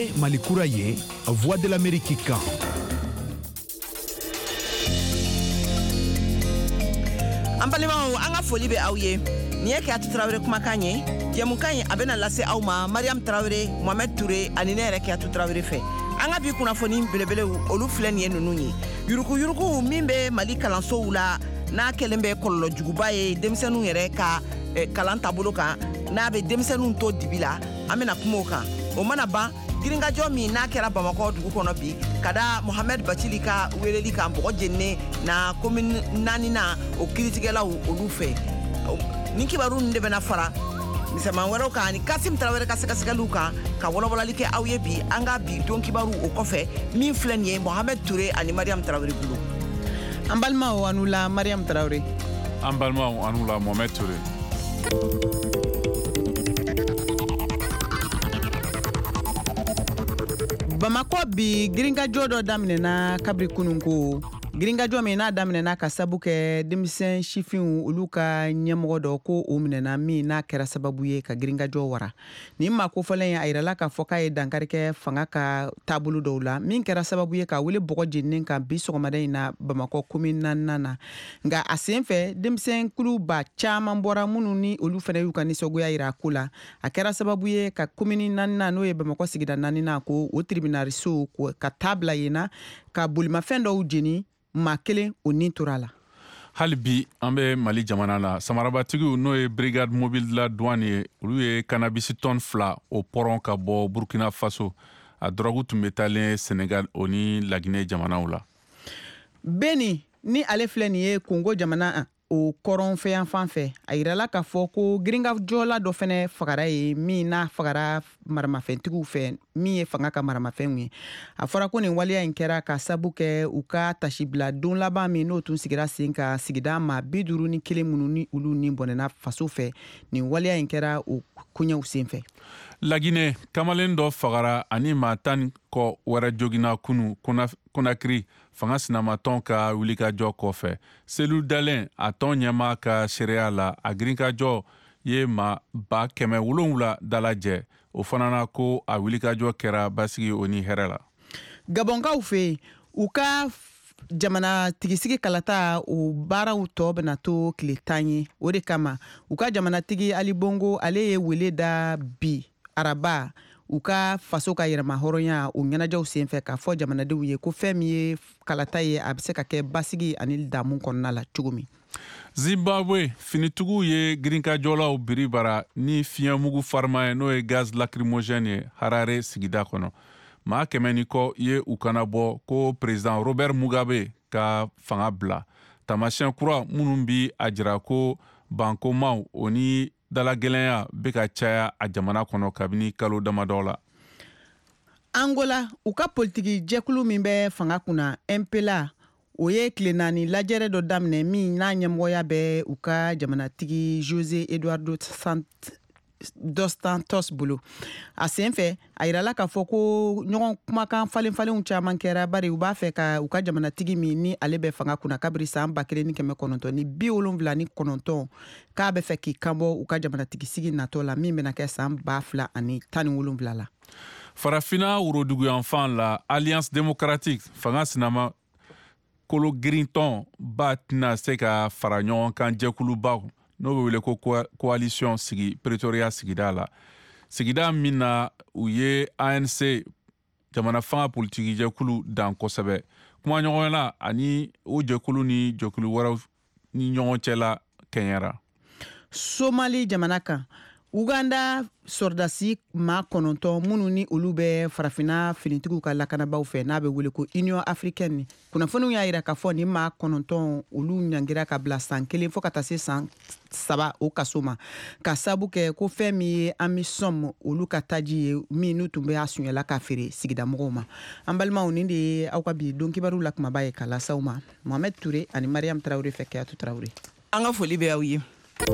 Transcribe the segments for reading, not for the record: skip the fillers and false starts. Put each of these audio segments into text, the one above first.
ye Mali kura ye Voix de l'Amérique kan. An balimaw an ka foli bɛ aw ye. Nin ye Keyatu Tarawele kumakan ye. Jɛmukan in a bɛna lase aw ma Mariam Tarawele, Mohamed Touré ani ne yɛrɛ Keyatu Tarawele fɛ. An ka bi kunnafoni belebelew olu filɛ nin ye ninnu ye. Yuruku min bɛ Mali kalansow la n'a kɛlen bɛ kɔlɔlɔ juguba ye denmisɛnninw yɛrɛ ka kalan taabolo kan, n'a bɛ denmisɛnninw to dibi la, an bɛna kuma o kan. O mana ban giringajɔ min n'a kɛra Bamakɔ dugu kɔnɔ bi ka da Mohamed Bacili ka weleli kan bɔgɔ jeninen na commune 4nan o kiritigɛlaw olu fɛ. Nin kibaru ninnu de bɛna fara misɛman wɛrɛw kan ani Kasim Tarawele ka sɛgɛsɛgɛliw kan ka wɔlɔwɔlali kɛ aw ye bi an ka bi don kibaru o kɔfɛ min filɛ nin ye Mohamed Touré ani Mariam Tarawele bolo. An balimaw anu la Mariam Tarawele. An balimaw anu la Mohamed Touré. Bamakɔ bi giringajɔ dɔ daminɛna kabiri kununko. Giringajɔ min n'a daminɛna ka sabu kɛ denmisɛn sifinw olu ka ɲɛmɔgɔ dɔ ko o minɛna min n'a kɛra sababu ye ka giringajɔ wara. Nin ma kofɔlen ye a yirala k'a fɔ k'a ye dankari kɛ fanga ka taabolo dɔw la min kɛra sababu ye ka wele bɔgɔ jeninen kan bi sɔgɔmada in na Bamakɔ commune 4nan na. Nka a sen fɛ denmisɛn kuluba caman bɔra minnu ni olu fana y'u ka nisɔngoya yira a ko la. A kɛra sababu ye ka commune 4nan n'o ye Bamakɔ sigida 4nan ko o tribunaliso ka tabla yen na ka bolimafɛn dɔw jeni ma kelen o nin tora la. Hali bi an bɛ Mali jamana la samarabatigiw n'o ye brigade mobile de la douane ye olu ye cannabis tonne 2 o pɔrɔn ka bɔ Burkina Faso a drogue tun bɛ taalen Senegal o ni Laginɛ jamanaw la. Beni ni ale filɛ nin ye Congo jamana o kɔrɔn fɛ yan fan fɛ a yirala k'a fɔ ko giringajɔla dɔ fɛnɛ fagara ye min n'a fagara maramafɛntigiw fɛ min ye fanga ka maramafɛnw ye. A fɔra ko nin waleya in kɛra ka sabu kɛ u ka tasibila don laban min n'o tun sigira sen ka sigida ma 51 minnu ni olu ni bɔnɛna faso fɛ. Nin waleya in kɛra o koɲɛw sen fɛ. Laginɛ kamalen dɔ fagara ani maa 10 kɔ wɛrɛ jogina kunu Konakiri fanga sinamatɔn ka wulikajɔ kɔfɛ. Selu Dalen a tɔn ɲɛma ka seereya la a girinkajɔ ye maa 700 dalajɛ o fana na ko a wulikajɔ kɛra basigi o ni hɛrɛ la. Gabonkaw fɛ u ka jamana tigisigi kalata o baaraw tɔ bɛna to tile 10 ye. O de kama u ka jamanatigi Ali Bongo ale ye wele da bi araba u ka faso ka yɛrɛma hɔrɔnya o ɲɛnajɛw senfɛ k'a fɔ jamanadenw ye ko fɛn min ye kalata ye a bɛ se ka kɛ basigi ani damu kɔnɔna la cogo min. Zimbabwe finitigiw ye girinkajɔlaw biribara ni fiɲɛmugu farima ye n'o ye gaz lacrymogène ye Harare sigida kɔnɔ. Maa 100 ni kɔ ye u kana bɔ ko président Robert Mugabe ka fanga bila. Tamasiyɛn kura minnu bi a jira ko bankomaw o ni dalagɛlɛnya bɛ ka caya a jamana kɔnɔ kabini kalo damadɔ la. Angola u ka politiki jɛkulu min bɛ fanga kunna MPLA o ye tile 4 lajɛrɛ dɔ daminɛ min n'a ɲɛmɔgɔya bɛ u ka jamanatigi José Eduardo dos Santos bolo. A sen fɛ a yirala k'a fɔ ko ɲɔgɔn kumakan falen-falenw caman kɛra bari u b'a fɛ ka u ka jamanatigi min ni ale bɛ fanga kunna kabiri san 1979 k'a bɛ fɛ k'i kanbɔ u ka jamanatigi sigi natɔ la min bɛna kɛ san 2017 la. Farafina woroduguyanfan la Alliance démocratique fanga sinama kolo girintɔn ba tɛna se ka fara ɲɔgɔn kan jɛkulubaw n'o bɛ wele ko coalition sigi Pretoria sigida la. Sigida min na u ye ANC jamana fanga politiki jɛkulu dan kosɛbɛ. Kuma ɲɔgɔn la ani o jɛkulu ni jɛkulu wɛrɛw ni ɲɔgɔn cɛla kɛɲɛra. Somali jamana kan Uganda sɔrdasi maa 9 minnu ni olu bɛ farafina finitigiw ka lakanabaw fɛ n'a bɛ wele ko Union Africaine. Kunnafoniw y'a yira k'a fɔ ni maa 9 olu ɲangira ka bila san 1 fo ka taa se san 3 o kaso ma. Ka sabu kɛ ko fɛn min ye AMISOM olu ka taji ye min n'u tun bɛ a suɲɛla ka feere sigida mɔgɔw ma. An balimaw nin de ye aw ka bi don kibaru la kumaba ye ka lasaw ma. Mohamed Touré ani Mariam Tarawele fɛ Keyatu Tarawele. An ka foli bɛ aw ye.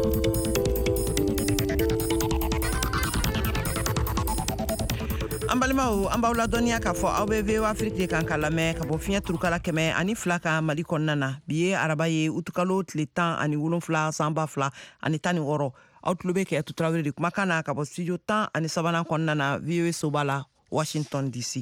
An balimaw an b'aw ladɔnniya k'a fɔ aw bɛ VOA Afrique de kan ka lamɛn ka bɔ fiɲɛ turukala 102 kan Mali kɔnɔna na bi ye araba ye utukalo tile 17 san 2016 aw tulo bɛ Keyatu Tarawele de kumakan na ka bɔ studio 13 kɔnɔna na VOA Soba la Washington DC.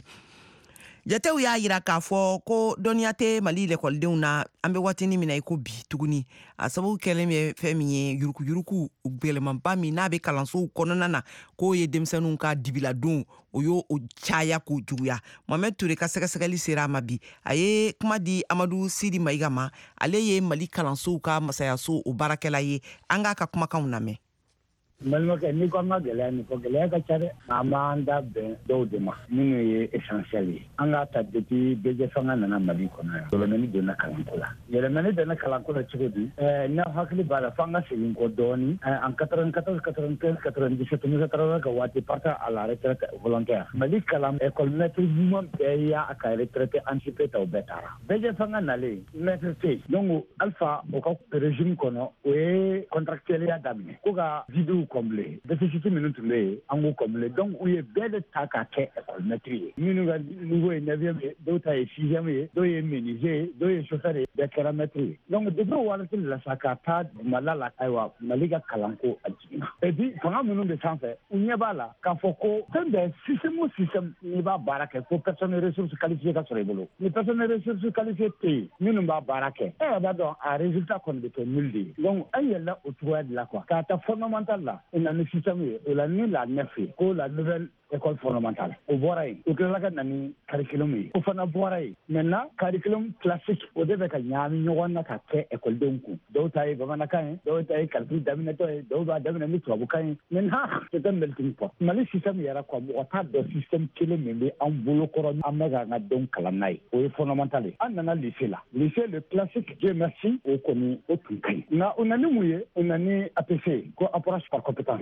Jatew y'a yira k'a fɔ ko dɔnniya tɛ Mali lekɔlidenw na an bɛ waatini min na i ko bi tuguni a sababu kɛlen bɛ fɛn min ye yurukuyuruku gwɛlɛmanba min n'a bɛ kalansow kɔnɔna na k'o ye denmisɛnninw ka dibiladon o y'o caya k'o juguya. Mohamed Ture ka sɛgɛsɛgɛli sera a ma bi a ye kuma di Amadu Sidi Mayiga ma ale ye Mali kalansow ka masayaso o baarakɛla ye an k'a ka kumakanw lamɛn. Malimakɛ n'i ko an ka gɛlɛya nin fɔ gɛlɛya ka ca dɛ an b'an da bɛn dɔw de ma minnu ye essentiel ye an k'a ta depuis BG fanga nana Mali kɔnɔ yan yɛlɛmani donna kalanko la yɛlɛmani donna kalanko la cogo di ne hakili b'a la fo an ka segin kɔ dɔɔni en 94 95 97 Musa Tarawele ka waati partant à la retraite volontaire Mali kalan école maître ɲuman bɛɛ y'a ka retraite anticipée ta o bɛɛ taara BG fanga nalen maître tɛ donc Alpha o ka régime kɔnɔ o ye contractuellement daminɛ ko ka videw comblé déficit minnu tun bɛ yen an k'o comblé donc u ye bɛɛ de ta k'a kɛ école maître ye minnu ka niveau ye 9e ye dɔw ta ye 6e ye dɔw ye menuisier ye dɔw ye chauffeur ye bɛɛ kɛra maître ye donc depuis o waati la sa ka taa Mali la ayiwa Mali ka kalanko a jiginna et puis fanga minnu bɛ sanfɛ u ɲɛ b'a la k'a fɔ ko fɛn bɛɛ système o système n'i b'a baara kɛ ko personne ressource qualifiée ka sɔrɔ i bolo ni personne ressource qualifiée tɛ yen minnu b'a baara kɛ e yɛrɛ b'a dɔn a résultat kɔni bɛ kɛ nul de ye donc an yɛlɛla o cogoya de la quoi k'a ta fondamental la on a le système et la ni la neuf ko la nouvelle école fondamentale o bɔra yen o tilala ka na ni curriculum ye o fana bɔra yen maintenant curriculum classique o de bɛ ka ɲagami ɲɔgɔn na ka kɛ ekɔlidenw kun dɔw ta ye bamanankan ye dɔw ta ye calcul daminɛtɔ ye dɔw b'a daminɛ ni tubabukan ye maintenant c'est un melting pot Mali système yɛrɛ quoi mɔgɔ t'a dɔn système kelen min bɛ an bolokɔrɔ an bɛ k'an ka denw kalan n'a ye o ye fondamental ye an nana lycée la lycée le classique Dieu merci o kɔni o tun ka ɲi nka o na ni mun ye o na ni APC ko approche par compétence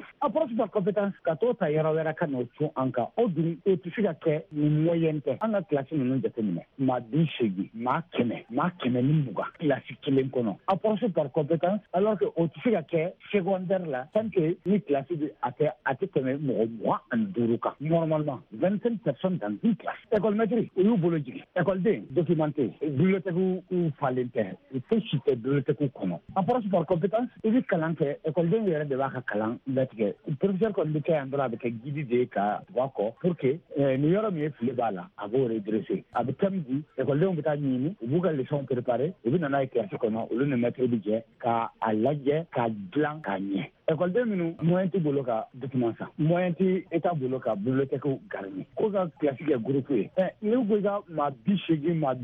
ka t'o ta yɔrɔ wɛrɛ ka n'o tun an kan o dun o tɛ se ka kɛ ni moyen tɛ an ka kilasi ninnu jateminɛ maa 80 maa 100 ni 20 kilasi kelen kɔnɔ approche par compétence alors que o tɛ se ka kɛ secondaire la tant que ni kilasi bɛ a tɛ tɛmɛ mɔgɔ 25 kan normalement 25 personnes dans une classe école maître o y'u bolo jigin écoleden documenté bibliothèque falen tɛ il faut si tɛ bibliothèque kɔnɔ approche par compétence i bɛ kalan kɛ écoleden yɛrɛ de b'a ka kalan latigɛ professeur kɔni bɛ kɛ yan dɔrɔn a bɛ kɛ guide de ye ka bɔ a kɔ pour que ni yɔrɔ min ye fili b'a la a b'o redresser a bɛ thème di écoledenw bɛ taa ɲini u b'u ka leçon préparer u bɛ na n'a ye classe kɔnɔ olu ni maître bɛ jɛ k'a lajɛ k'a dilan k'a ɲɛ écoleden minnu moyen t'i bolo ka document san moyen t'i État bolo ka bibliothèque garni ko ka classe kɛ groupe ye n'i ko i ka maa 80 maa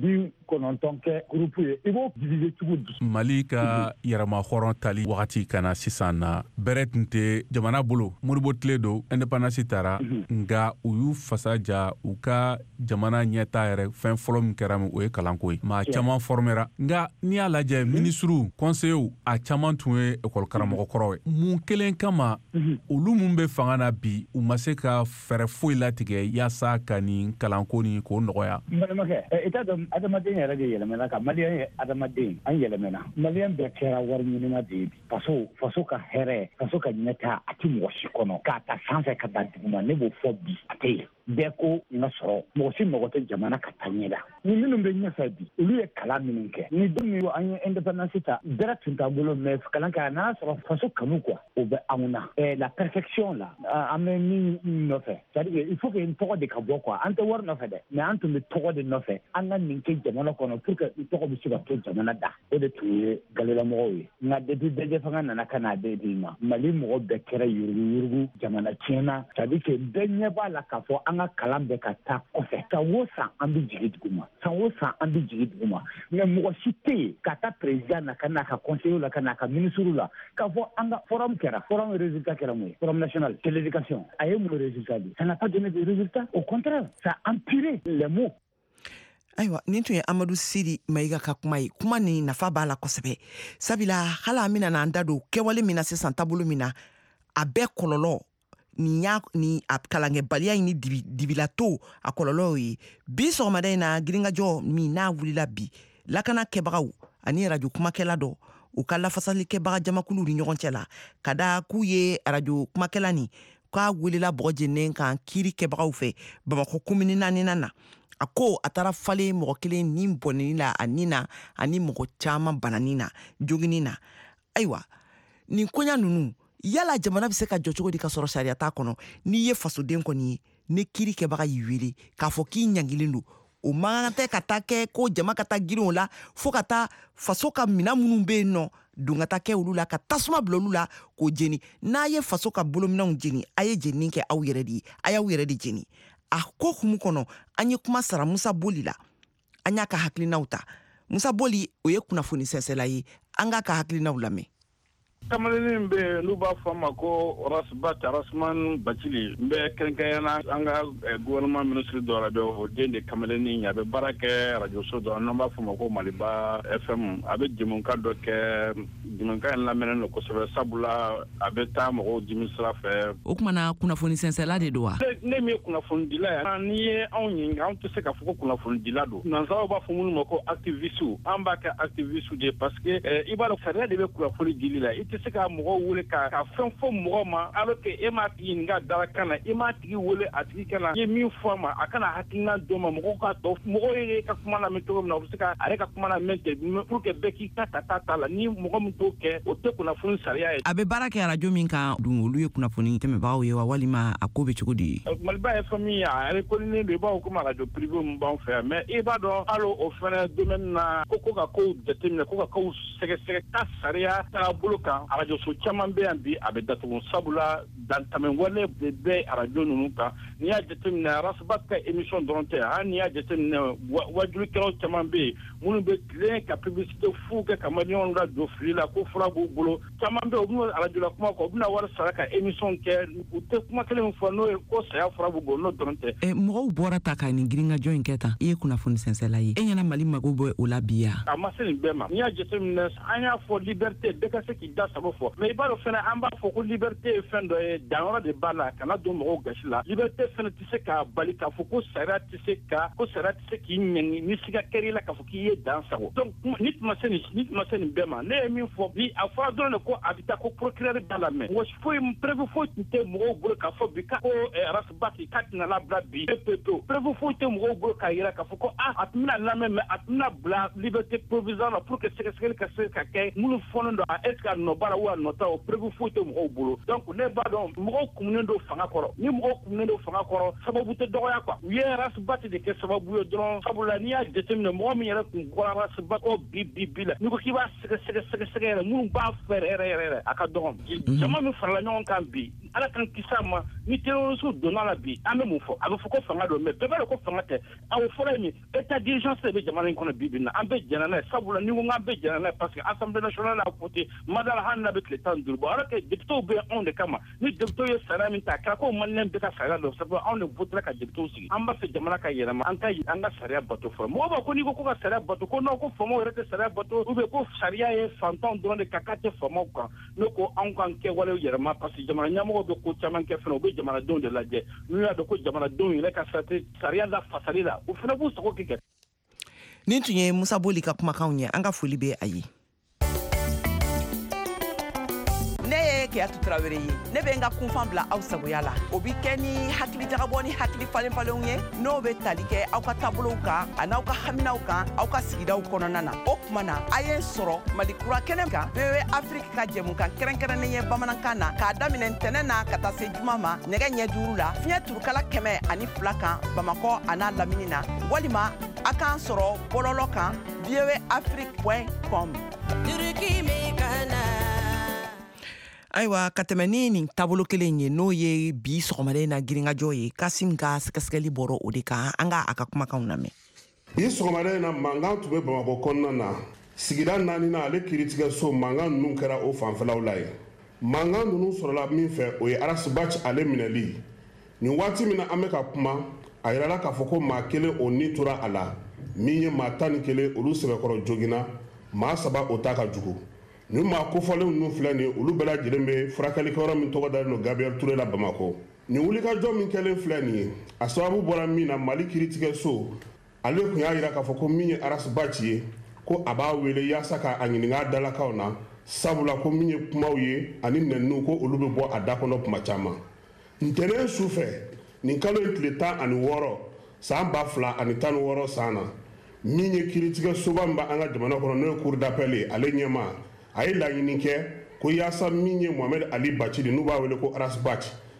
90 kɛ groupe ye i b'o diviser cogo di Mali ka yɛrɛma hɔrɔn tali wagati kana sisan na bɛrɛ tun tɛ jamana bolo Modibo tile do indépendance tara nga u y'u fasa ja u ka jamana ɲɛta yɛrɛ fɛn fɔlɔ min kɛra min o ye kalanko ye maa caman formera nga n'i y'a lajɛ ministres conseillers a caman tun ye école karamɔgɔ kɔrɔ ye mun kelen kama olu mun bɛ fanga na bi u ma se ka fɛɛrɛ foyi latigɛ yaasa ka nin kalanko ni k'o nɔgɔya balimakɛ i t'a dɔn adamaden yɛrɛ de yɛlɛmɛna ka maliyɛn ye adamaden an yɛlɛmɛna maliyɛn bɛɛ kɛra wari ɲinima de ye bi faso ka hɛrɛ faso ka ɲɛta a tɛ mɔgɔ si kɔnɔ k'a ta sanfɛ ka taa duguma ne b'o fɔ bi a tɛ yen bɛɛ ko n ka sɔrɔ mɔgɔ si mago tɛ jamana ka taa ɲɛ la ni minnu bɛ ɲɛfɛ bi olu ye kalan minnu kɛ ni don min an ye indépendance ta bɛrɛ tun t'an bolo mais kalan kɛ n'a sɔrɔ faso kanu quoi o bɛ anw na la perfection la an bɛ min nɔfɛ c'est-à-dire il faut que n tɔgɔ de ka bɔ quoi an tɛ wari nɔfɛ dɛ mais an tun bɛ tɔgɔ de nɔfɛ an ka nin kɛ jamana kɔnɔ pour que n tɔgɔ bɛ se ka to jamana da o de tun ye galelamɔgɔw ye nka depuis bɛɛ fanga nana ka na bɛɛ di ma Mali mɔgɔ bɛɛ kɛra yurugu jamana tiɲɛna c'est-à-dire que bɛɛ ɲɛ b'a la k'a fɔ an ka kalan bɛ ka taa kɔfɛ san o san an bɛ jigin duguma mais mɔgɔ si tɛ yen ka taa président na ka n'a ka conseiller la ka n'a ka ministre la k'a fɔ an ka forum résultat kɛra mun ye forum national de l'éducation a ye mun résultat di ça n'a pas donné de résultat au contraire ça a empiré les mots. Ayiwa nin tun ye Amadu Sidi Mayiga ka kuma ye kuma ni nafa b'a la kosɛbɛ sabula hala an bɛna n'an da don kɛwale min na sisan taabolo min na a bɛɛ kɔlɔlɔ ni a kalankɛbaliya in ni dibilato a kɔlɔlɔw ye bi sɔgɔmada in na giringajɔ min n'a wulila bi lakana kɛbagaw ani radio kumakɛla dɔ u ka lafasalikɛbaga jamakulu ni ɲɔgɔn cɛ la ka da k'u ye radio kumakɛla ni k'a welela bɔgɔ jeninen kan kiiri kɛbagaw fɛ Bamakɔ komini 4 na a ko a taara falen mɔgɔ kelen ni bɔnni la a nin na ani mɔgɔ caman banani na jogini na ayiwa nin koɲa ninnu yala jamana bɛ se ka jɔ cogo di ka sɔrɔ sariya t'a kɔnɔ n'i ye fasoden kɔni ye ne kiri kɛbaga y'i wele k'a fɔ k'i ɲangilen don o man tɛ ka taa kɛ ko jama ka taa girinw la fo ka taa faso ka mina minnu be yen nɔ don ka taa kɛ olu la ka tasuma bila olu la k'o jeni n'a ye faso ka bolominɛw jeni a ye jenini kɛ aw yɛrɛ de ye a y'aw yɛrɛ de jeni a ko humu kɔnɔ an ye kuma sara Musa Boli la an y'a ka hakilinaw ta Musa Boli o ye kunnafoni sɛnsɛla ye an k'a ka hakilinaw lamɛn Kamalinin be n'u b'a fɔ ma ko Rasman Bacili n bɛ kɛrɛnkɛrɛnyana an ka gouvernement ministre dɔ la o den de Kamalinin a bɛ baara kɛ radio so dɔ n'an b'a fɔ ma ko Maliba FM a bɛ jɛmukan dɔ kɛ jɛmukan in lamɛnnen don kosɛbɛ sabula a bɛ taa mɔgɔw dimi sira fɛ o kumana kunnafoni sɛnsɛla de don wa ne min ye kunnafoni dila yan n'i ye anw ɲininka anw tɛ se k'a fɔ ko kunnafoni dila don nanzaraw b'a fɔ minnu ma ko activiste an b'a kɛ activiste de parce que i b'a dɔn sariya de bɛ kunnafoni dili la tɛ se ka mɔgɔ wele ka fɛn fɔ mɔgɔ ma alors que e m'a tigi ɲininka dalakan na e m'a tigi wele a tigi kana ye min fɔ a ma a kana hakilina dɔ ma mɔgɔw ka tɔ mɔgɔw ye ka kuma lamɛn cogo min na u bɛ se ka ale ka kuma lamɛn ten pour que bɛɛ k'i ta la ni mɔgɔ min t'o kɛ o tɛ kunnafoni sariya ye. A bɛ baara kɛ radio min kan dun olu ye kunnafoni tɛmɛbagaw ye wa walima a ko bɛ cogo di. Maliba ye fɛn min ye a reconnu de b'aw comme radio privé min b'an fɛ yan mais i b'a dɔn hali o fɛnɛ domaine na ko ka kow jateminɛ ko ka kow sɛgɛsɛgɛ ka sariya taabolo kan radio so caman bɛ yan bi a bɛ datugu sabula dantamɛwale de bɛ radio ninnu kan n'i y'a jateminɛ Rasbat ka émission dɔrɔn tɛ hali n'i y'a jateminɛ wajulikɛlaw caman bɛ yen minnu bɛ tilen ka publicité fu kɛ ka maliyɛnw la don fili la ko fura b'u bolo caman bɛ yen u bɛna radio la kuma kɔ u bɛna wari sara ka émission kɛ u tɛ kuma kelen min fɔ n'o ye ko saya fura b'u bolo n'o dɔrɔn tɛ. Mɔgɔw bɔra ta ka nin girinkajɔ in kɛ tan i ye kunnafoni sɛnsɛla ye e ɲɛna Mali mago bɛ o la bi yan. A ma se nin bɛɛ ma n'i y'a jateminɛ an y'a fɔ liberté bɛɛ ka se k'i da sago fɔ mais i b'a dɔn fɛnɛ an b'a fɔ ko liberté ye fɛn dɔ ye danyɔrɔ de b'a la kana don mɔgɔw gasi la liberté fɛnɛ tɛ se k'a bali k'a fɔ ko sariya tɛ se k'i ɲɛni ni siga kɛr'i la k'a fɔ k'i ye dan sago donc ni tuma se nin bɛɛ ma ne ye min fɔ bi a fɔra dɔrɔn de ko a bɛ taa ko procureur b'a la mɛ preuve foyi tun tɛ mɔgɔw bolo k'a fɔ bi ko Rasbati k'a tɛna labila bi pepewu preuve foyi tɛ mɔgɔw bolo k'a jira k'a fɔ ko a tun bɛna lamɛn mais a tun bɛna bila liberté provisoire la pour que sɛgɛsɛgɛli ka se ka kɛ minnu fɔlen don a est ce que a nɔ b'a la ou a nɔ t'a o preuve foyi tɛ mɔgɔw bolo donc ne b'a dɔn mɔgɔw kumunen don fanga kɔrɔ ni mɔgɔw kumunen don fanga kɔrɔ sababu tɛ dɔgɔya quoi u ye Rasbati de kɛ sababu ye dɔrɔn sabula n'i y'a jateminɛ mɔgɔ min yɛrɛ tun bɔra Rasbati ko bi la n'i ko k'i b'a sɛgɛsɛgɛ yɛrɛ minnu b'a fɛ yɛrɛ a ka dɔgɔn jama min farala ɲɔgɔn kan bi ala kan kisi a ma ni terroriste donna la bi an bɛ mun fɔ a bɛ fɔ ko fanga don mais bɛɛ b'a dɔn ko fanga tɛ a o fɔra ye min état d'urgence de bɛ jamana in kɔnɔ bi na an bɛ jɛnna n'a ye sabula ni ko k'an bɛ jɛnna n'a ye parce que assemblée nationale a voté madala hali n'a bɛ tile 15 bɔ alors que députés bɛ anw de kama ni députés ye sariya min ta a kɛra ko maliyɛn bɛ ka sariya dɔn sabula anw de votera ka députés sigi an b'a fɛ jamana ka yɛlɛma an ka sariya bato fɔlɔ mɔgɔw b'a ko n'i ko ka sariya bato ko non ko faamaw yɛrɛ tɛ sariya bato ou bien ko sariya ye fantanw dɔrɔn de ka k'a tɛ faamaw kan ne ko anw kan kɛwalew yɛlɛma parce que jamana ɲɛmɔgɔw bɛ ko caman kɛ fana u bɛ jamanadenw de lajɛ n'u y'a dɔn ko jamanadenw yɛrɛ ka sariya la fasali la u fana b'u sago kɛ. Nin tun ye Musa Boli ka kumakanw ye an ka foli bɛ a ye. Ne ye Keyatu Tarawele ye ne bɛ n ka kunfan bila aw sagoya la o bi kɛ ni hakili jagabɔ ni hakili falenfalenw ye n'o bɛ tali kɛ aw ka taabolow kan a n'aw ka haminaw kan aw ka sigidaw kɔnɔna na o tuma na a ye n sɔrɔ Mali kura kɛnɛ kan BW Afrique ka jɛmukan kɛrɛnkɛrɛnnen ye bamanankan na k'a daminɛ ntɛnɛn na ka taa se juma ma nɛgɛ ɲɛ 5 la fiɲɛ turukala 102 kan Bamakɔ a n'a lamini na walima a k'an sɔrɔ bɔlɔlɔ kan vwafrique.com. Ayiwa ka tɛmɛ ni nin taabolo kelen ye n'o ye bi sɔgɔmada in na girinkajɔ ye Kasim ka sɛgɛsɛgɛli bɔra o de kan an ka a ka kumakanw lamɛn. Bi sɔgɔmada in na mankan tun bɛ Bamakɔ kɔnɔna na sigida 4 na ale kiiritigɛ so mankan ninnu kɛra o fanfɛlaw la ye mankan ninnu sɔrɔla min fɛ o ye Rasbati ale minɛli nin waati min na an bɛ ka kuma a yirala k'a fɔ ko maa kelen o ni tora a la min ye maa 11 olu sɛbɛkɔrɔ joginna maa 3 o ta ka jugu nin maa kofɔlenw ninnu filɛ nin olu bɛɛ lajɛlen bɛ furakɛlikɛyɔrɔ min tɔgɔ dalen don Gabriel Ture la Bamakɔ nin wulikajɔ min kɛlen filɛ nin ye a sababu bɔra min na Mali kiiritigɛ so ale tun y'a jira k'a fɔ ko min ye Rasbati ye ko a b'a wele yaasa ka a ɲininka a dalakaw na sabula ko min ye kumaw ye ani nɛniniw ko olu bɛ bɔ a da kɔnɔ tuma caman ntɛnɛn su fɛ nin kalo ye tile 16 san 2016 san na min ye kiiritigɛ soba min bɛ an ka jamana kɔnɔ n'o ye cour d'appel ye ale ɲɛma a ye laɲini kɛ ko yaasa min ye Mohamed Ali Bacili n'u b'a wele ko Rasbati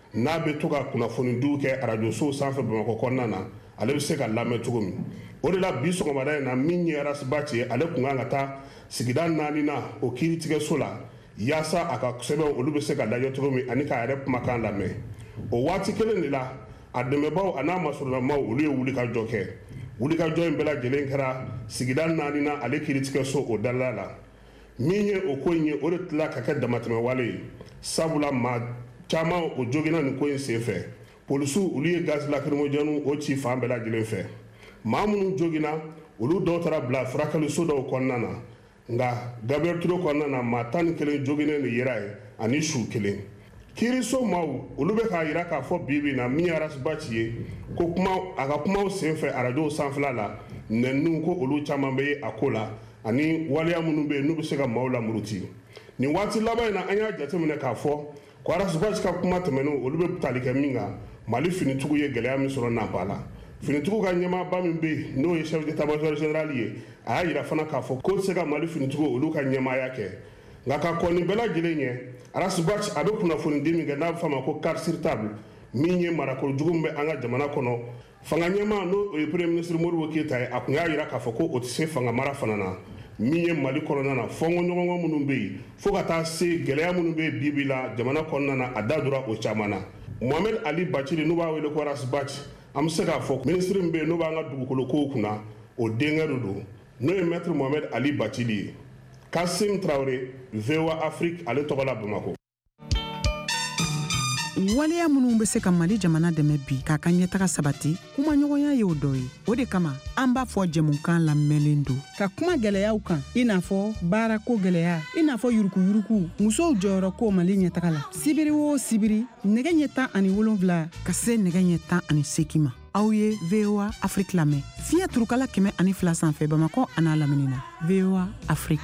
n'a bɛ to ka kunnafoni diw kɛ radio so sanfɛ Bamakɔ kɔnɔna na ale bɛ se ka lamɛn cogo min o de la bi sɔgɔmada in na min ye Arasibaci ye ale kun kan ka taa sigida 4 na o kiiritigɛso la yaasa a ka sɛbɛn olu bɛ se ka lajɛ cogo min ani k'a yɛrɛ kumakan lamɛn o waati kelen de la a dɛmɛbaw a n'a masurunamaw olu ye wulikajɔ kɛ wulikajɔ in bɛɛ lajɛlen kɛra sigida 4 na ale kiiritigɛso o dalala la min ye o ko in ye o de tila ka kɛ damatɛmɛwale ye sabula maa caman o joginna nin ko in senfɛ polisiw olu ye gaz lacrymogène o ci fan bɛɛ lajɛlen fɛ maa minnu joginna olu dɔw taara bila furakɛliso dɔw kɔnɔna na nka Gabriel Ture kɔnɔna na maa 11 joginnen de yera ye ani su 1 kiiriso maaw olu bɛ k'a yira k'a fɔ bibi na min ye Arasibaci ye ko a ka kumaw senfɛ arajow sanfɛla la nɛnninw ko olu caman bɛ ye a ko la ani waleya minnu bɛ yen n'u bɛ se ka maaw lamuruti nin waati laban in na an y'a jateminɛ k'a fɔ ko Arasibaci ka kuma tɛmɛnenw olu bɛ tali kɛ min kan Mali finitigiw ye gɛlɛya min sɔrɔ napa la finitigiw ka ɲɛmaaba min bɛ yen n'o ye chef d'état-major général ye a y'a yira fana k'a fɔ ko tɛ se ka Mali finitigiw olu ka ɲɛmaaya kɛ nka ka kɔn nin bɛɛ lajɛlen ɲɛ Arasibaci a bɛ kunnafoni di min kɛ n'a bɛ fɔ a ma ko carte sur table min ye marakolojugu min bɛ an ka jamana kɔnɔ fanga ɲɛmaa n'o ye premier ministre Modibo Keyita ye a tun y'a yira k'a fɔ ko o tɛ se fanga mara fana na min ye Mali kɔnɔna na fɔnkɔɲɔgɔnkɔ minnu bɛ yen fo ka taa se gɛlɛya minnu bɛ yen bibi la jamana kɔnɔna na a da dora o caman na Mohamed Ali Bacili n'u b'a wele ko Arasibaci an bɛ se k'a fɔ ministre min bɛ yen n'o b'an ka dugukolo kow kunna o denkɛ de don n'o ye maître Mohamed Ali Bacili ye Kasim Traoré VOA Afrique ale tɔgɔ la Bamakɔ. waleya minnu bɛ se ka Mali jamana dɛmɛ bi k'a ka ɲɛtaga sabati kuma ɲɔgɔnya ye o dɔ ye o de kama an b'a fɔ jɛmukan lamɛnlen don ka kuma gɛlɛyaw kan i n'a fɔ baarako gɛlɛya i n'a fɔ yurukuyuruku musow jɔyɔrɔ ko Mali ɲɛtaga la sibiri o sibiri nɛgɛ ɲɛ 17 ka se nɛgɛ ɲɛ 18 ma aw ye VOA Afrique lamɛn fiɲɛ turukala 102 sanfɛ Bamakɔ a n'a lamini na VOA Afrique.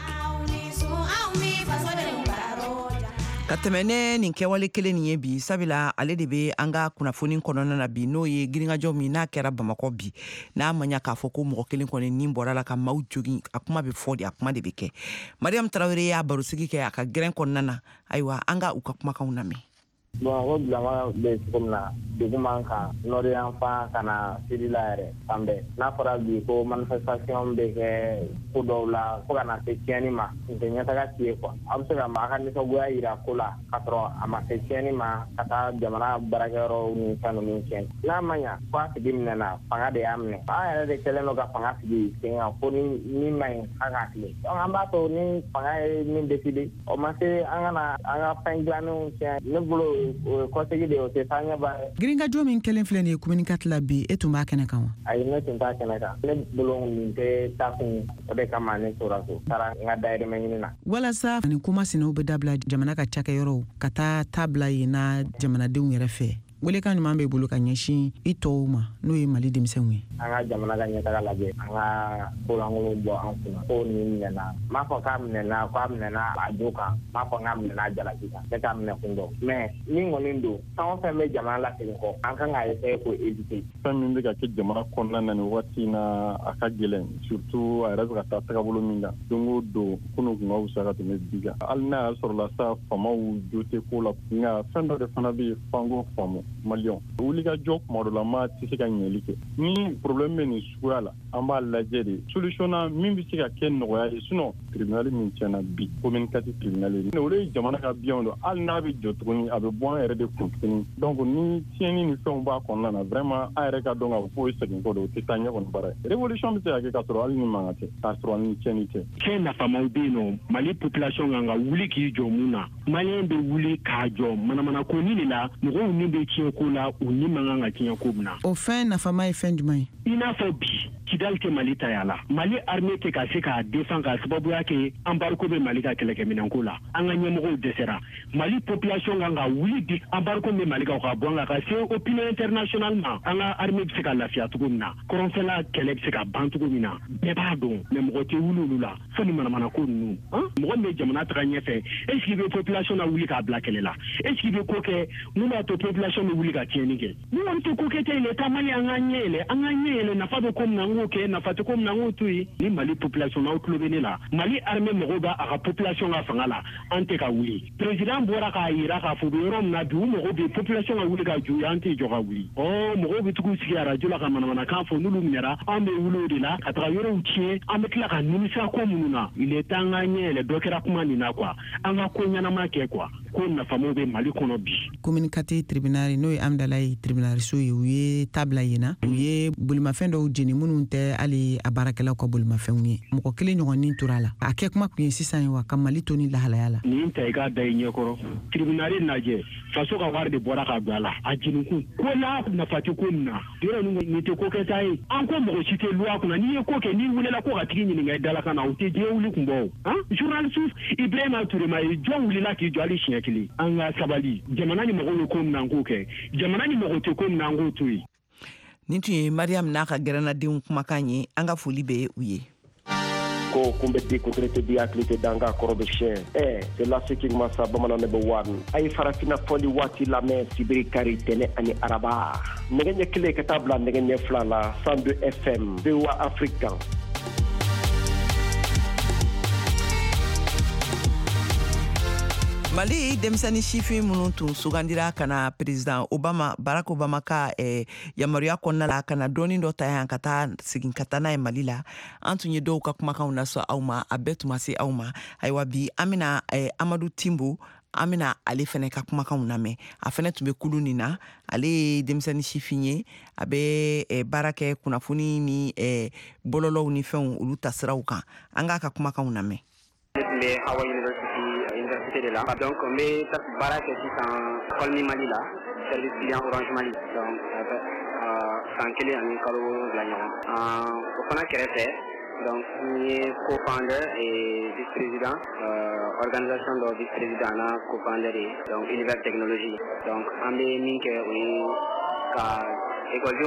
ka tɛmɛ nin kɛwale kelen nin ye bi sabila ale de bɛ an ka kunnafoni kɔnɔna na bi n'o ye giringajɔ min n'a kɛra Bamakɔ bi n'a ma ɲa k'a fɔ ko mɔgɔ kelen kɔni nin bɔra la ka maaw jogin a kuma bɛ fɔ de a kuma de bɛ kɛ Mariam Traoré y'a barosigi kɛ a ka gɛrɛn kɔnɔna na ayiwa an ka u ka kumakanw lamɛn. Bon, o bilama bɛ cogo min na degun man kan nord yan fan ka na sidi la yɛrɛ fan bɛɛ n'a fɔra bi ko manifestation bɛ kɛ ko dɔw la fo ka na se tiɲɛni ma n tɛ ɲɛtaga ci ye quoi a bɛ se ka maa ka nisɔngoya yira ko la ka sɔrɔ a ma se tiɲɛni ma ka taa jamana baarakɛyɔrɔw ni fɛn ninnu tiɲɛ n'a ma ɲa fo a sigi minɛna fanga de y'a minɛ an yɛrɛ de kɛlen don ka fanga sigi sen kan ko ni min ma ɲi an k'a tile donc an b'a to ni fanga ye min décidé o ma se an ka fɛn dilannenw tiɲɛ ne bolo kɔsegi de o tɛ taa ɲɛ ba ye. Giringajɔ min kelen filɛ nin ye communiqué la bi e tun b'a kɛnɛ kan wa? Ayi ne tun t'a kɛnɛ kan ne bolo nin tɛ taa kun o de kama ne tora so taara n ka dayirimɛ ɲini na. Walasa nin kuma sinaw bɛ dabila jamana ka cakɛyɔrɔw ka taa bila yen na jamanadenw yɛrɛ fɛ welekan ɲuman bɛ bolo ka ɲɛsin i tɔw ma n'o ye Mali denmisɛnw ye. An ka jamana ka ɲɛtaga lajɛ an ka kolankolon bɔ an kunna ko nin minɛna m'a fɔ k'a minɛna a jo kan m'a fɔ k'a minɛna jalaki kan ne k'a minɛ kun dɔn mais min kɔni don fɛn o fɛn bɛ jamana lasegin kɔ an kan k'a essayer k'o éviter. Fɛn min bɛ ka kɛ jamana kɔnɔna na nin waati in na a ka gɛlɛn surtout a yɛrɛ bɛ ka taa tagabolo min kan don o don kunun kun ka wusa ka tɛmɛ bi kan hali n'a y'a sɔrɔ la sa faamaw jo tɛ ko la nka fɛn dɔ de fana bɛ yen f'an k'o faamu Maliyɛnw wulikajɔ kuma dɔ la maa tɛ se ka ɲɛli kɛ ni problème bɛ nin suguya la an b'a lajɛ de solution na min bɛ se ka kɛ nɔgɔya ye sinon tribunal min tiɲɛna bi communicatif tribunal ye o de ye jamana ka biyanw don hali n'a bɛ jɔ tuguni a bɛ bɔ an yɛrɛ de kun tuguni donc ni tiɲɛni ni fɛnw b'a kɔnɔna na vraiment an yɛrɛ ka dɔn k'a fɔ k'o ye segin kɔ de o tɛ taa ɲɛ kɔni baara ye révolution bɛ se ka kɛ k'a sɔrɔ hali ni mankan tɛ k'a sɔrɔ hali ni tiɲɛni tɛ. Fɛn nafamaw bɛ yen nɔ Mali population kan ka wuli k'i jɔ mun na Maliyɛn bɛ wuli k'a jɔ manamanako ni de la mɔgɔw ni bɛ tiɲɛ ko la u ni man kan ka tiɲɛ ko min na. O fɛn nafama ye fɛn jumɛn ye? I n'a fɔ bi Kidali tɛ Mali ta y'a la Mali armée tɛ ka se k'a défend k'a sababuya kɛ embargo bɛ Mali ka kɛlɛkɛminɛnko la an ka ɲɛmɔgɔw dɛsɛra Mali population kan ka wuli di embargo bɛ Mali kan ka bɔ an kan ka se opinion international ma an ka armée bɛ se ka lafiya cogo min na kɔrɔnfɛla kɛlɛ bɛ se ka ban cogo min na bɛɛ b'a dɔn mais mɔgɔ tɛ wuli olu la fo ni manamanako ninnu mɔgɔ min bɛ jamana taga ɲɛfɛ est ce que bɛ population na wuli k'a bila kɛlɛ la est ce que bɛ ko kɛ mun b'a to population bɛ wuli ka tiɲɛni kɛ ni wɔn tɛ ko kɛ tɛ yɛlɛ taamali an ka ɲɛ ele nafa be kom nango ke nafa te kom nango tui ni Mali population na utlobene la Mali armée mogoba aka population ga fangala ante ka wuli président bora ka ira ka fu rom na du mogobe population ga wuli ga ju ante jo ga wuli mogobe tuku sigi radio la ka mana kan fo nulu minera ambe wulo de la ka tra yoro utie ambe kla ka nimisa ko mununa ile tanganye le dokera kuma ni na kwa anga ko nyana ma ke kwa ko na famo be Mali kono bi communicaté tribunal no amdalay tribunal so ye tabla yina ye bulma fendo jini mununte ali abarakela ko bulma fenni mko kile nyoni turala ake kuma ku sisan wa kamali toni la halayala ni tay ga day nyekoro tribunal naje faso ka warde bora ka gala ajinu ko na fati ko na dira ni te ko ketai an ko mo cité loi kuna ni ko ke ni wulela ko ka tigi ni ngai dala kana o te je wuli kumbo journaliste Ibrahima Touré ma jo wulila ki jo ali shinyakili anga sabali jamana ni mo ko na ngo ke jamana ni mo te ko na ngo tui Nintu Mariam naka gerana diun kumakanye anga foli be uye ko kumbeti kutrete diaklite danga korobe chien c'est la ce qui m'a sa bamana ne bewan ay farafina foli wati la me sibiri kari tene ani araba ngenye kile katabla ngenye flala 102 FM Bewa Africa Mali demsani shifi mununtu sugandira kana president Barack Obama ka yamaruya konna la kana doni ndo ta yankata sigin katana e Mali la antunye do ka kuma kan naso awma abetu masi awma aywa bi amina Amadou Timbo amina ale fene ka kuma kan name afene tumbe kuluni na ale demsani shifinye abe barake kunafuni ni bololo ni fen ulu tasraw kan anga ka kuma kan name le Hawa Université de là. Donc, mais ça barra que c'est en Colmi Mali là, service client Orange Mali. Donc, sans qu'il y ait un école de l'agneau. Au fond, donc, il est co-founder et vice-président, organisation de vice-président, co-founder donc Univers Technologie. Donc, on est minke école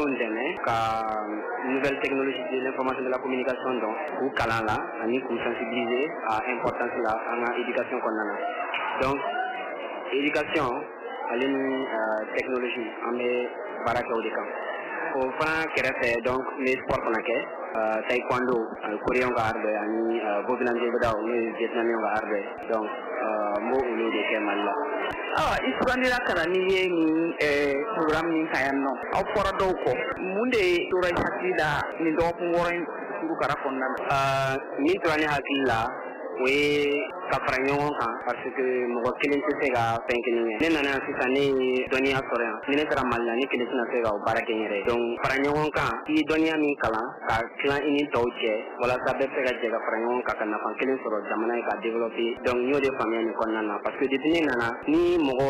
nouvelle technologie de l'information de la communication donc ou kalala ani pour sensibiliser à l'importance de l'éducation qu'on a. Donc éducation à technologie en mes baraka au décan. Au fin qui donc les sports qu'on a taekwondo coréen garde ani bobilandé bedao les vietnamiens garde donc mo ulu de kemal isbandira kana ni ni program ni kayanno aw fora do ko munde turay hakila ni do ko woren du kara konna ni turani hakila we kafranyo parce que mo kilin se ga penkini ne nana sisani donia soria ni tara malla ni kilin na se ga barake nyere donc faranyo ka i donia min kala ka clan ini tawche wala sabe se ga jega faranyo ka kana fan kilin soro jamana ka développer donc nyo de famille ni konna na parce que ditini nana ni mo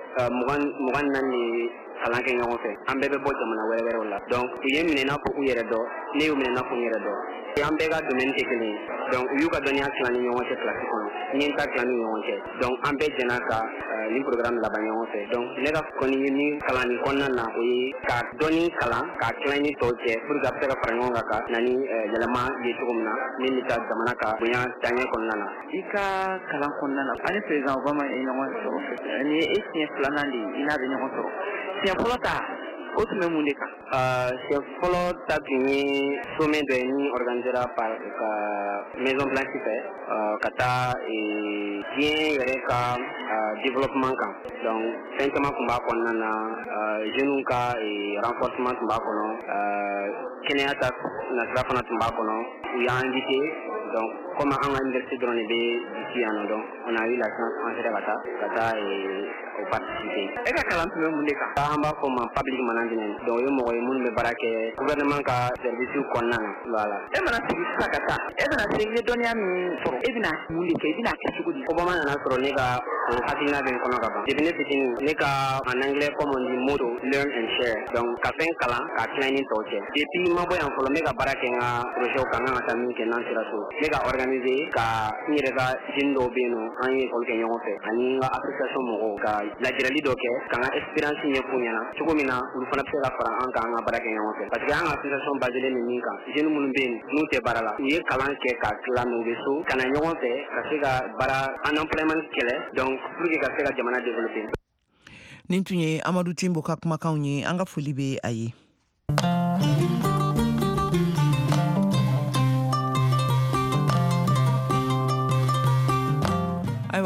mogan nan ni kala ke nyon fe ambe be bo jamana were wala donc yemine na ko yere do ne yemine na ko yere do ambe ga domaine tekni donc yu ka donia clan ni nyon fe classique kono ni ta clan ni nyon fe donc ambe jena ka ni programme la banyon fe donc ne ga ko ni kala ni konna na o ka doni kala ka clan ni toje pour ga pera frangon ga nani yelama ye tugumna ni ta jamana ka bunya tanya konna na ika kala konna na ani président Obama e nyon so ni e planandi ina de nyon so c'est polota autre monde c'est polota qui sommet de ni organisé par Maison Blanche fait kata et bien reka développement kan donc simplement combat qu'on a jeune ka et renforcement combat qu'on Kenyatta na trafana combat qu'on y a invité donc comme à l'université de l'Université ici donc on a eu la chance en faire kata et au participer et ka kalam tout le monde ka amba comme public management donc yo mo mun be barake gouvernement ka service ko nan voilà e mana sigi sakata e mana sigi donia mi foro e bina mun ke bina ke sugudi ko bama na soro ne ka hakina ben kono ka ba e bine fitin ne ka en anglais comme on dit motto learn and share donc ka fen kala ka training toche et puis ma boy en folo me ka barake nga projet ka nga ta min ke nan sira so ne ka organiser ka ni rega jindo beno an ye ko ke nyongo fe ani nga association mo ka la jirali do ke kanga experience nye kunyana chugumina ulufana psela fara anga anga barake nyonse parce que anga association bazele ni minka jenu mun ben nu te barala ye kalan ke ka klanu beso kana nyonse ka sega bara unemployment kele donc pour que ka sega jamana développer nintunye Amadou Timbo ka kuma kaunye anga folibe ayi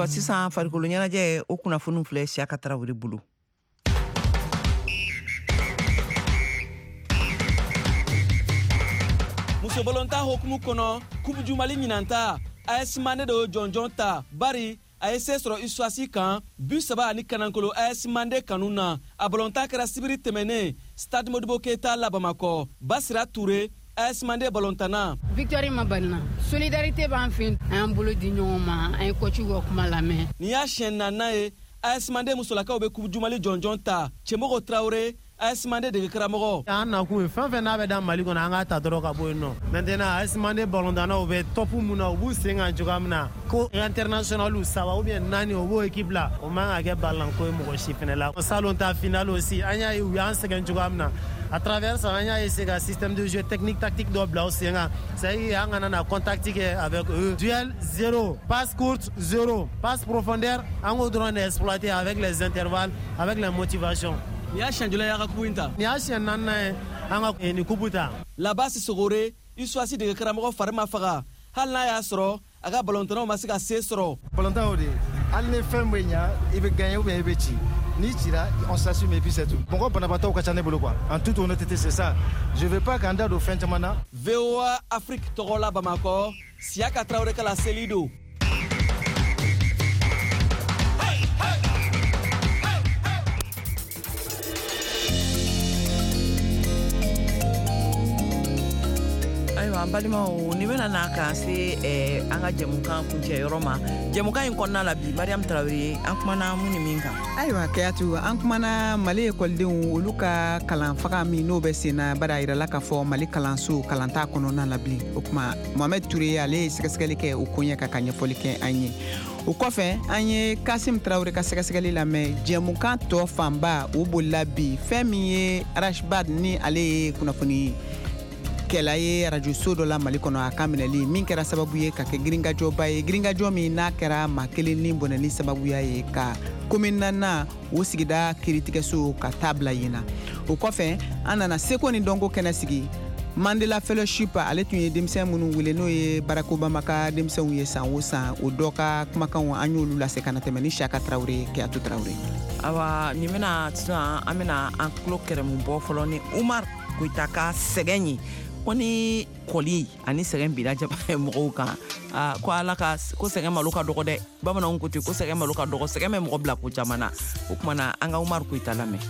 sisan farikolo ɲɛnajɛ o kunnafoni filɛ Siyaka Tarawele bolo. Muso bolonta hokumu kɔnɔ Coupe du Mali ɲinanta AS Mandé de jɔnjɔn ta bari a ye se sɔrɔ Issoisi kan but 3 ani kanankolo AS Mandé kanu na. A bolonta kɛra sibiri tɛmɛnen Stade Modibo Keita la Bamakɔ. Basira Touré AS Mandé balontana. Victoire ma banna. Solidarité b'an fin an bolo di ɲɔgɔn ma an ye coach ko kuma lamɛn. Ni y'a siɲɛ naaninan ye AS Mandé musolakaw bɛ Coupe du Mali jɔnjɔn ta. Cɛmɔgɔ Traoré AS Mandé dege karamɔgɔ. An na kun fɛn fɛn n'a bɛ da Mali kɔnɔ an ka ta dɔrɔn ka bɔ yen nɔ. Maintenant AS Mandé balontanaw bɛ top mun na u b'u sen kan cogoya min na ko internationaliw 3 ou bien 4 o b'o équipe la o man ka kɛ balanko ye mɔgɔ si fɛnɛ la. Salon ta finale aussi an y'a ye u y'an sɛgɛn cogoya min na. À travers ça, on a essayé un système de jeu technique, tactique de blanc. C'est un contact avec eux. Duel 0, passe courte 0, passe profondeur. On a droit d'exploiter avec les intervalles, avec la motivation. Là-bas, c'est Sogoré, il soit assis de Karamoro Farma Fara. Halna Yasro, Aga Balontano Masika Sesro. Balontano, Alne Femwenya, il veut gagner ou bien il veut tirer. Ni tira, on s'assume et puis c'est tout. Pourquoi on n'a pas tout cachané pour le quoi? En toute honnêteté, c'est ça. Je veux pas qu'un dado fin de mana. VOA Afrique Torola Bamako, Siyaka Traoré Kala Selido. Ayiwa balimaw ni bena na kan se an ka jɛmukan kuncɛ yɔrɔ ma. Jɛmukan in kɔnɔna la bi Mariam Traoré an kumana mun ni min kan. Ayiwa Kayatu an kumana Mali ekɔlidenw olu ka kalan faga min n'o bɛ sen na bari a yirala k'a fɔ Mali kalanso kalan t'a kɔnɔna la bilen. O kuma Mohamed Touré ale ye sɛgɛsɛgɛli kɛ o ko ɲɛ ka ɲɛfɔli kɛ an ye. O kɔfɛ an ye Kasim Traoré ka sɛgɛsɛgɛli lamɛn. Jɛmukan tɔ fanba o bolila bi fɛn min ye Rashbad ni ale ye kunnafoni kɛla ye radio so dɔ la Mali kɔnɔ a ka minɛli min kɛra sababu ye ka kɛ giringajɔba ye giringajɔ min n'a kɛra maa kelen ni bɔnɛli sababuya ye ka commune nana o sigida kiritigɛso ka taa bila yen na. O kɔfɛ an nana seko ni dɔnko kɛnɛ sigi Mandela Fellowship ale tun ye denmisɛn minnu wele n'o ye Barack Obama ka denmisɛnw ye san o san o dɔ ka kumakanw an y'olu lase ka na tɛmɛ ni Siyaka Traoré Keyatu Traoré. Awa ni bena sisan an bena an tulo kɛrɛmu bɔ fɔlɔ ni Umar Koyita ka sɛgɛn ye. Ko ni kɔli ani sɛgɛn bira mɔgɔw kan ko ala ka ko sɛgɛn malo ka dɔgɔ dɛ bamananw ko ten ko sɛgɛn malo ka dɔgɔ sɛgɛn bɛ mɔgɔ bila ko caman na o kuma na an ka Umar Koyita lamɛn.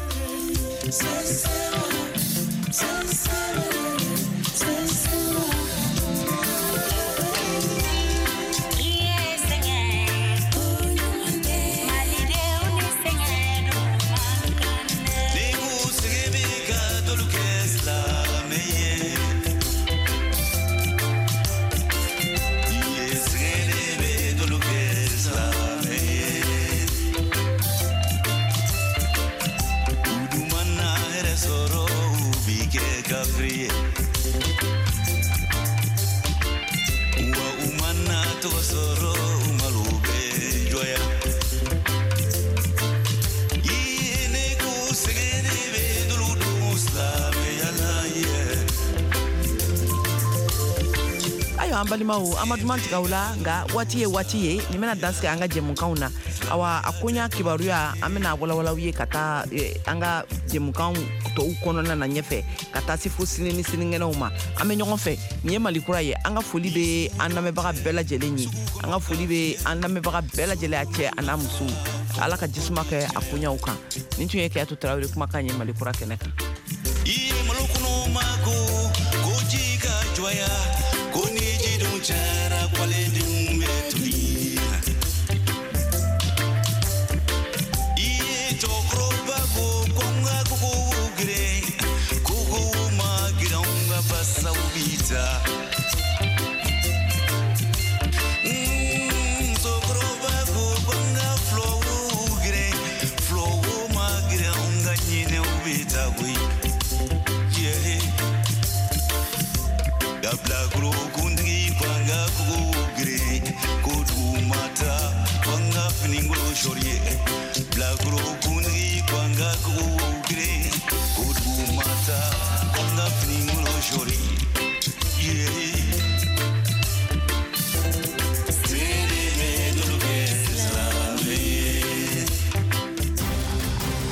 An balimaw Amaduman Tigawula nga wati ye ni mena danse an ka jɛmukanw na awa a konya kibaruya an bena walawalaw ye ka taa an ka jɛmukanw tɔw kɔnɔna na ɲɛfɛ ka taa se fo sini ni sinikɛnɛw ma an bɛ ɲɔgɔn fɛ nin ye Mali kura ye an ka foli bɛ an lamɛnbaga bɛɛ lajɛlen ye an ka foli bɛ an lamɛnbaga bɛɛ lajɛlen a cɛ a n'a muso ala ka jisuma kɛ a konyaw kan nin tun ye Keyatu Traoré kumakan ye Mali kura kɛnɛ kan. Cara quale di un metri I chokroba ko konga ko gre ko ma gronga passa ubita chokroba ko konga flow gre flow ma gronga nyine ubita wi yeah dabla gro kundi panga kugre kodu mata panga finingro shorie bla gro kundi